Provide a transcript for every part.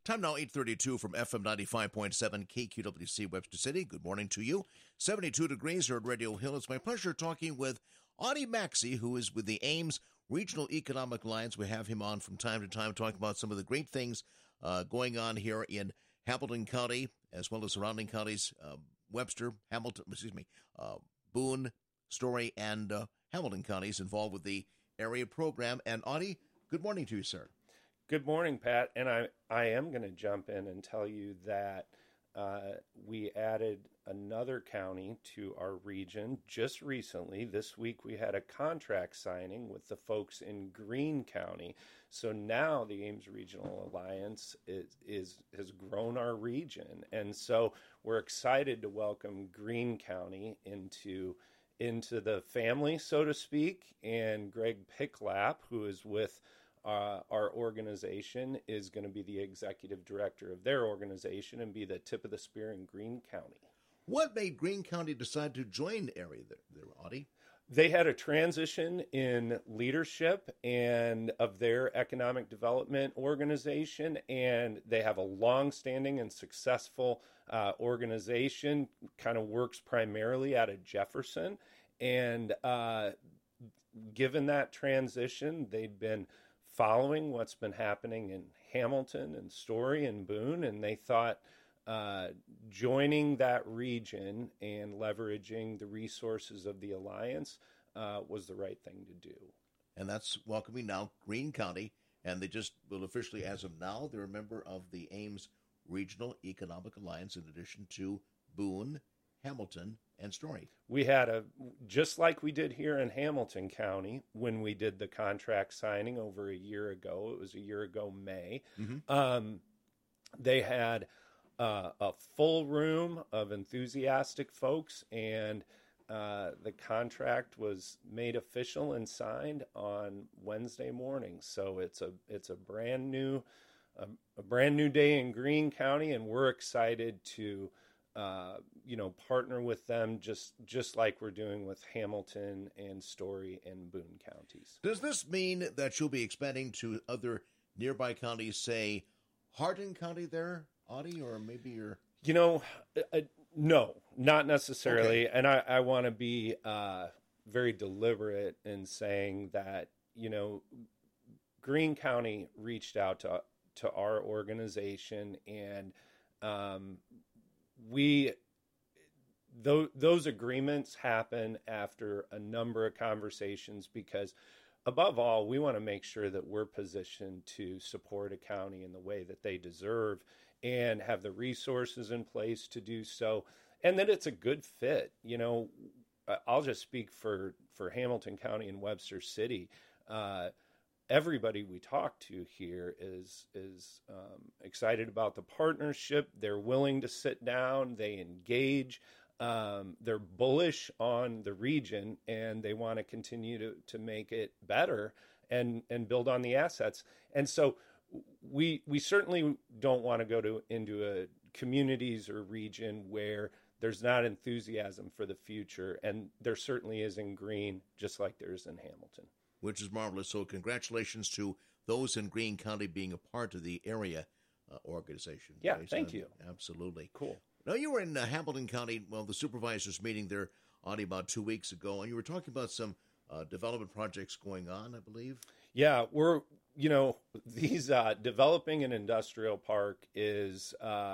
Time now 8:32 from FM 95.7 KQWC Webster City. Good morning to you. 72 degrees here at Radio Hill. It's my pleasure talking with Audie Maxey, who is with the Ames Regional Economic Alliance. We have him on from time to time talking about some of the great things going on here in Hamilton County, as well as surrounding counties, Webster, Boone, Story, and Hamilton counties involved with the area program. And Audie, good morning to you, sir. Good morning, Pat. And I am going to jump in and tell you that we added another county to our region just recently. This week we had a contract signing with the folks in Greene County. So now the Ames Regional Alliance has grown our region. And so we're excited to welcome Greene County into the family, so to speak. And Greg Picklap, who is with our organization, is going to be the executive director of their organization and be the tip of the spear in Greene County. What made Greene County decide to join the area there, Audie? They had a transition in leadership and of their economic development organization, and they have a long-standing and successful organization, kind of works primarily out of Jefferson. And given that transition, they'd been following what's been happening in Hamilton and Story and Boone, and they thought joining that region and leveraging the resources of the Alliance was the right thing to do. And that's welcoming now Greene County, and they just will officially, as of now, they're a member of the Ames Regional Economic Alliance in addition to Boone, Hamilton, and Story. We had just like we did here in Hamilton County when we did the contract signing over a year ago. It was a year ago, May. Mm-hmm. They had a full room of enthusiastic folks, and the contract was made official and signed on Wednesday morning. So it's a brand new day in Greene County, and we're excited to partner with them just like we're doing with Hamilton and Story and Boone counties. Does this mean that you'll be expanding to other nearby counties, say Hardin County there, Audie, or maybe you're... No, not necessarily. Okay. And I want to be very deliberate in saying that, Greene County reached out to our organization, and those agreements happen after a number of conversations, because above all, we want to make sure that we're positioned to support a county in the way that they deserve and have the resources in place to do so, and that it's a good fit. I'll just speak for Hamilton County and Webster City. Everybody we talk to here is excited about the partnership. They're willing to sit down. They engage. They're bullish on the region, and they want to continue to make it better and build on the assets. And so we certainly don't want to go into a communities or region where there's not enthusiasm for the future, and there certainly is in Greene, just like there is in Hamilton. Which is marvelous. So congratulations to those in Greene County being a part of the area organization. Yeah, thank you. Absolutely. Cool. Now, you were in Hamilton County, the supervisors meeting there, Audie, about 2 weeks ago, and you were talking about some development projects going on, I believe. Yeah, we're, these developing an industrial park is,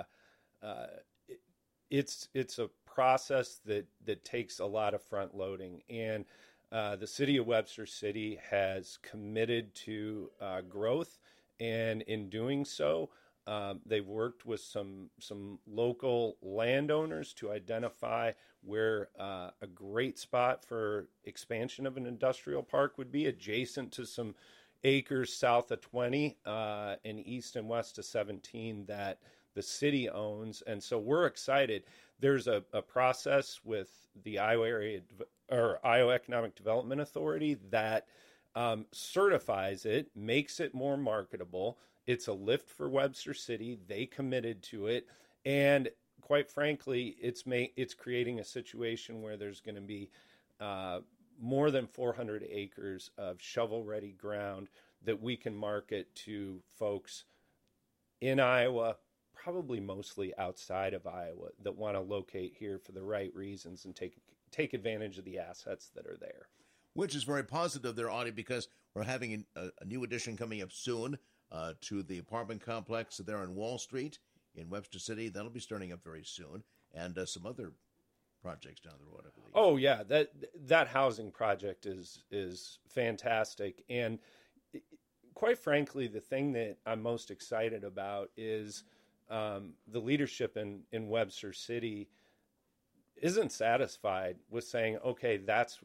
it's a process that takes a lot of front loading, and the city of Webster City has committed to growth, and in doing so, they've worked with some local landowners to identify where a great spot for expansion of an industrial park would be, adjacent to some acres south of 20 and east and west of 17 that the city owns. And so we're excited. There's a process with the Iowa Economic Development Authority that certifies it, makes it more marketable. It's a lift for Webster City. They committed to it. And quite frankly, it's creating a situation where there's going to be more than 400 acres of shovel-ready ground that we can market to folks in Iowa, probably mostly outside of Iowa, that want to locate here for the right reasons and take advantage of the assets that are there. Which is very positive there, Audie, because we're having a new addition coming up soon to the apartment complex there on Wall Street in Webster City. That'll be starting up very soon, and some other projects down the road, I believe. Oh yeah, that housing project is fantastic, and quite frankly, the thing that I'm most excited about is the leadership in Webster City isn't satisfied with saying, okay, that's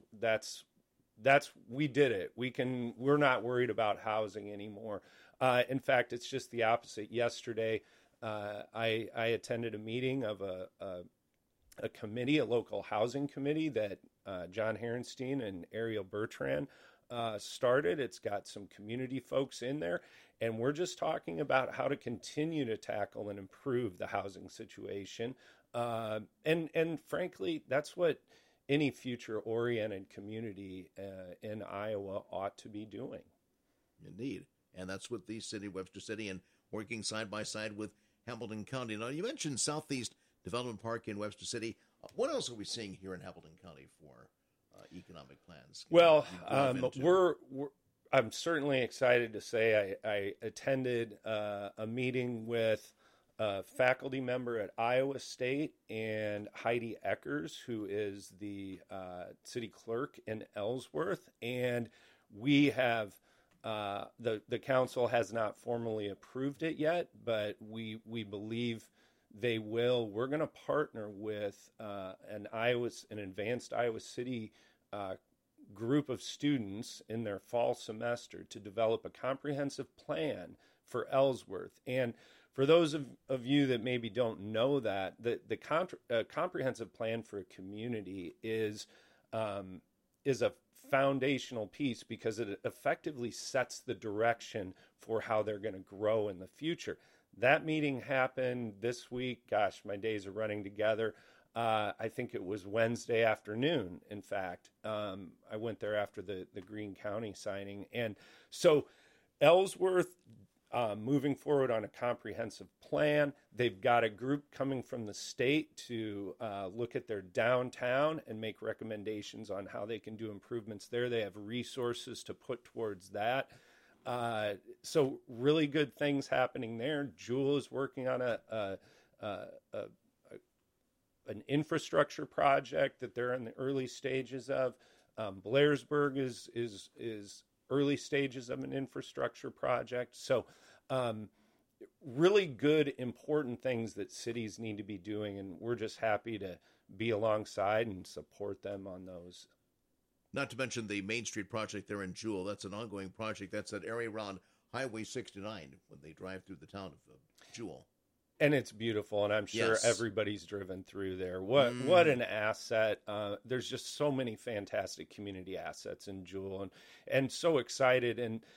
we did it. We're not worried about housing anymore. In fact, it's just the opposite. Yesterday, I attended a meeting of a committee, a local housing committee that John Herenstein and Ariel Bertrand started. It's got some community folks in there, and we're just talking about how to continue to tackle and improve the housing situation. And frankly, that's what any future-oriented community in Iowa ought to be doing. Indeed. And that's what the city of Webster City, and working side by side with Hamilton County. Now, you mentioned Southeast Development Park in Webster City. What else are we seeing here in Hamilton County for economic plans? Well, I'm certainly excited to say I attended a meeting with a faculty member at Iowa State and Heidi Eckers, who is the city clerk in Ellsworth, and we have the council has not formally approved it yet, but we believe they will. We're going to partner with an advanced Iowa City group of students in their fall semester to develop a comprehensive plan for Ellsworth. And for those of you that maybe don't know that, the comprehensive plan for a community is a foundational piece because it effectively sets the direction for how they're going to grow in the future. That meeting happened this week. Gosh, my days are running together. I think it was Wednesday afternoon, in fact. I went there after the Greene County signing. And so Ellsworth, moving forward on a comprehensive plan. They've got a group coming from the state to look at their downtown and make recommendations on how they can do improvements there. They have resources to put towards that. So really good things happening there. Jewel is working on an infrastructure project that they're in the early stages of. Blairsburg is early stages of an infrastructure project. So really good, important things that cities need to be doing, and we're just happy to be alongside and support them on those. Not to mention the Main Street project there in Jewel. That's an ongoing project. That's that area around Highway 69 when they drive through the town of Jewel. And it's beautiful, and I'm sure everybody's driven through there. What an asset. There's just so many fantastic community assets in Jewel, and so excited.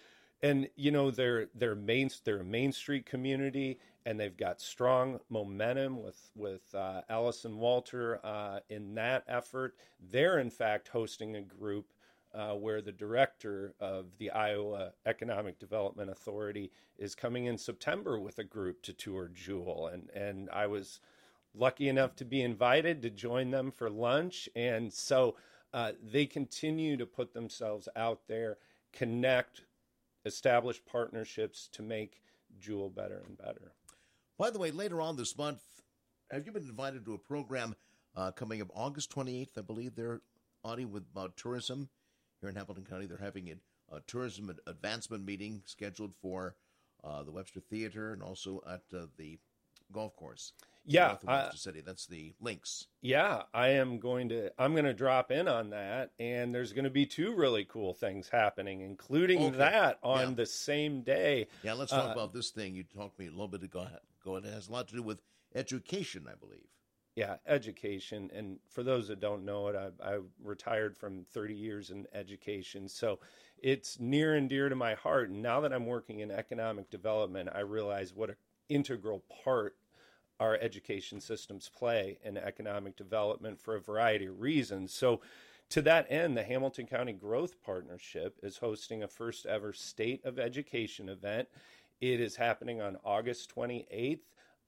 And you know, they're a Main Street community, and they've got strong momentum with Allison Walter in that effort. They're, in fact, hosting a group where the director of the Iowa Economic Development Authority is coming in September with a group to tour Jewel. And I was lucky enough to be invited to join them for lunch. And so they continue to put themselves out there, connect, establish partnerships to make Jewel better and better. By the way, later on this month, have you been invited to a program coming up August 28th, I believe, there, Audie, about tourism? Here in Hamilton County, they're having a tourism advancement meeting scheduled for the Webster Theater and also at the golf course. Yeah, Webster City. That's the links. Yeah, I'm going to drop in on that, and there's going to be two really cool things happening, including that on the same day. Yeah, let's talk about this thing. You talked to me a little bit ago. It has a lot to do with education, I believe. Yeah, education. And for those that don't know it, I retired from 30 years in education. So it's near and dear to my heart. And now that I'm working in economic development, I realize what an integral part our education systems play in economic development for a variety of reasons. So to that end, the Hamilton County Growth Partnership is hosting a first ever State of Education event It is happening on August 28th.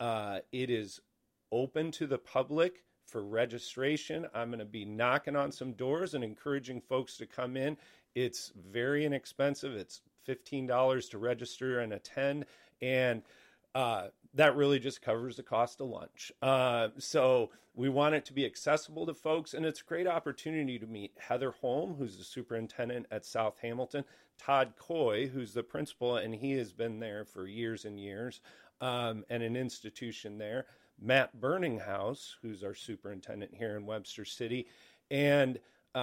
It is open to the public for registration. I'm going to be knocking on some doors and encouraging folks to come in. It's very inexpensive. It's $15 to register and attend. And that really just covers the cost of lunch. So we want it to be accessible to folks, and it's a great opportunity to meet Heather Holm, who's the superintendent at South Hamilton, Todd Coy, who's the principal, and he has been there for years and years, and an institution there, Matt Burninghouse, who's our superintendent here in Webster City, and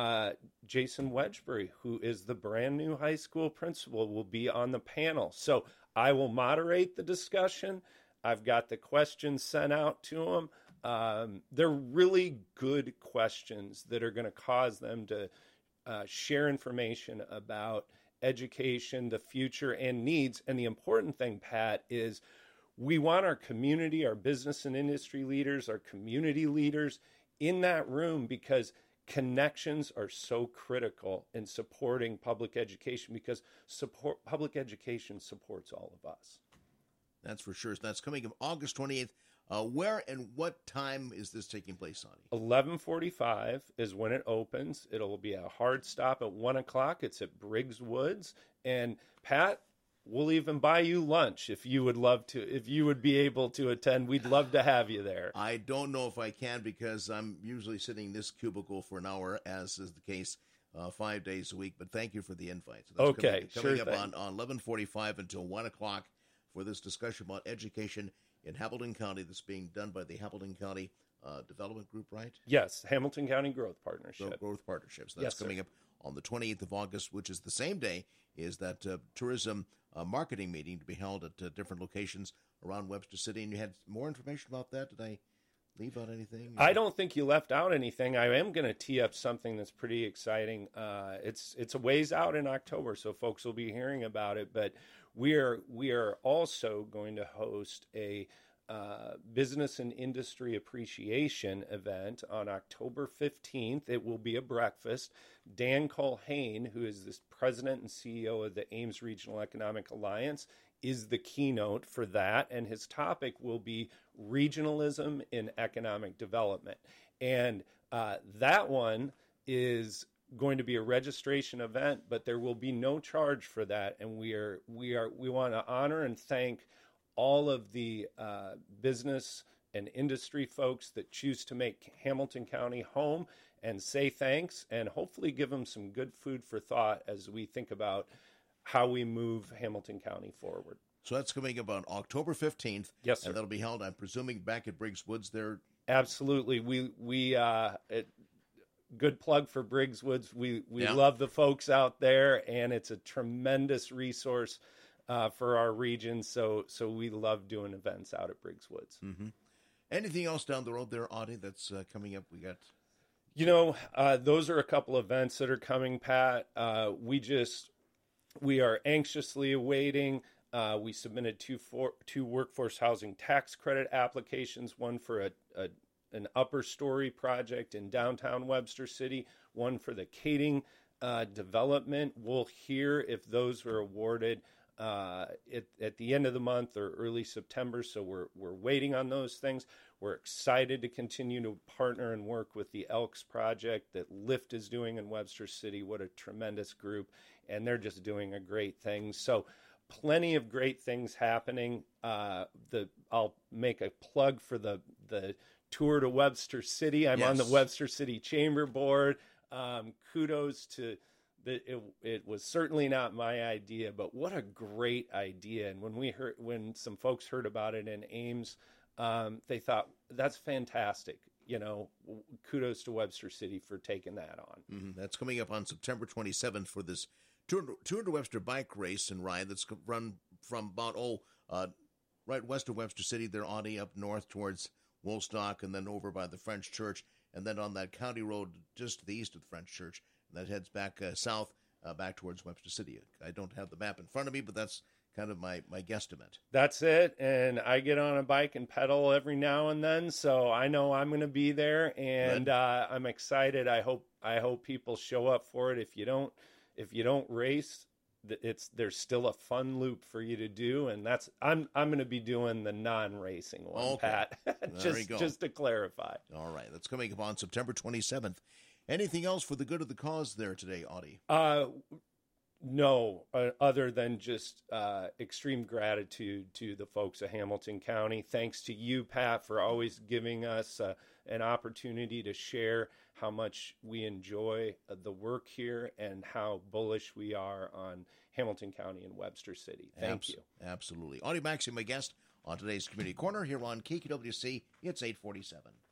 Jason Wedgbury, who is the brand new high school principal, will be on the panel. So I will moderate the discussion. I've got the questions sent out to them. They're really good questions that are going to cause them to share information about education, the future, and needs. And the important thing, Pat, is we want our community, our business and industry leaders, our community leaders in that room, because connections are so critical in supporting public education, because public education supports all of us. That's for sure. So that's coming up August 28th. Where and what time is this taking place on? 11:45 is when it opens. It'll be a hard stop at 1 o'clock. It's at Briggs Woods. And Pat, we'll even buy you lunch if you would love to, if you would be able to attend. We'd love to have you there. I don't know if I can, because I'm usually sitting in this cubicle for an hour, as is the case 5 days a week. But thank you for the invite. So that's coming up on 11:45 until 1 o'clock for this discussion about education in Hamilton County. That's being done by the Hamilton County Development Group, right? Yes, Hamilton County Growth Partnership. Growth Partnerships. That's coming up on the 28th of August, which is the same day is that tourism marketing meeting to be held at different locations around Webster City. And you had more information about that. Did I leave out anything? I don't think you left out anything. I am going to tee up something that's pretty exciting. It's a ways out in October, so folks will be hearing about it. But we are also going to host a business and industry appreciation event on October 15th. It will be a breakfast. Dan Culhane, who is the president and CEO of the Ames Regional Economic Alliance, is the keynote for that, and his topic will be regionalism in economic development. And that one is going to be a registration event, but there will be no charge for that. And we want to honor and thank all of the business and industry folks that choose to make Hamilton County home, and say thanks, and hopefully give them some good food for thought as we think about how we move Hamilton County forward. So that's coming up on October 15th. Yes, sir. And that'll be held, I'm presuming, back at Briggs Woods there. Absolutely. Good plug for Briggs Woods. We love the folks out there, and it's a tremendous resource for our region. So we love doing events out at Briggs Woods. Mm-hmm. Anything else down the road there, Audie, that's coming up? We got... those are a couple events that are coming, Pat. We are anxiously awaiting. We submitted two workforce housing tax credit applications, one for an upper story project in downtown Webster City, one for the Kading development. We'll hear if those are awarded at the end of the month or early September. So we're waiting on those things. We're excited to continue to partner and work with the Elks Project that Lyft is doing in Webster City. What a tremendous group. And they're just doing a great thing. So plenty of great things happening. I'll make a plug for the tour to Webster City. I'm on the Webster City Chamber Board. Kudos to it was certainly not my idea, but what a great idea. And when some folks heard about it in Ames, they thought, that's fantastic. Kudos to Webster City for taking that on. Mm-hmm. That's coming up on September 27th for this Tour to Webster bike race and ride that's run from about, right west of Webster City. They're on up north towards Woolstock and then over by the French Church, and then on that county road just to the east of the French Church. And that heads back south, back towards Webster City. I don't have the map in front of me, but that's kind of my guesstimate. That's it. And I get on a bike and pedal every now and then, so I know I'm going to be there, and I'm excited. I hope people show up for it. If you don't race, there's still a fun loop for you to do, and that's I'm going to be doing the non-racing one, Okay. Pat. just to clarify. All right, that's coming up on September 27th. Anything else for the good of the cause there today, Audie? No, other than just extreme gratitude to the folks of Hamilton County. Thanks to you, Pat, for always giving us an opportunity to share how much we enjoy the work here and how bullish we are on Hamilton County and Webster City. Thank you. Absolutely. Audie Maxey, my guest on today's Community Corner here on KQWC. It's 847.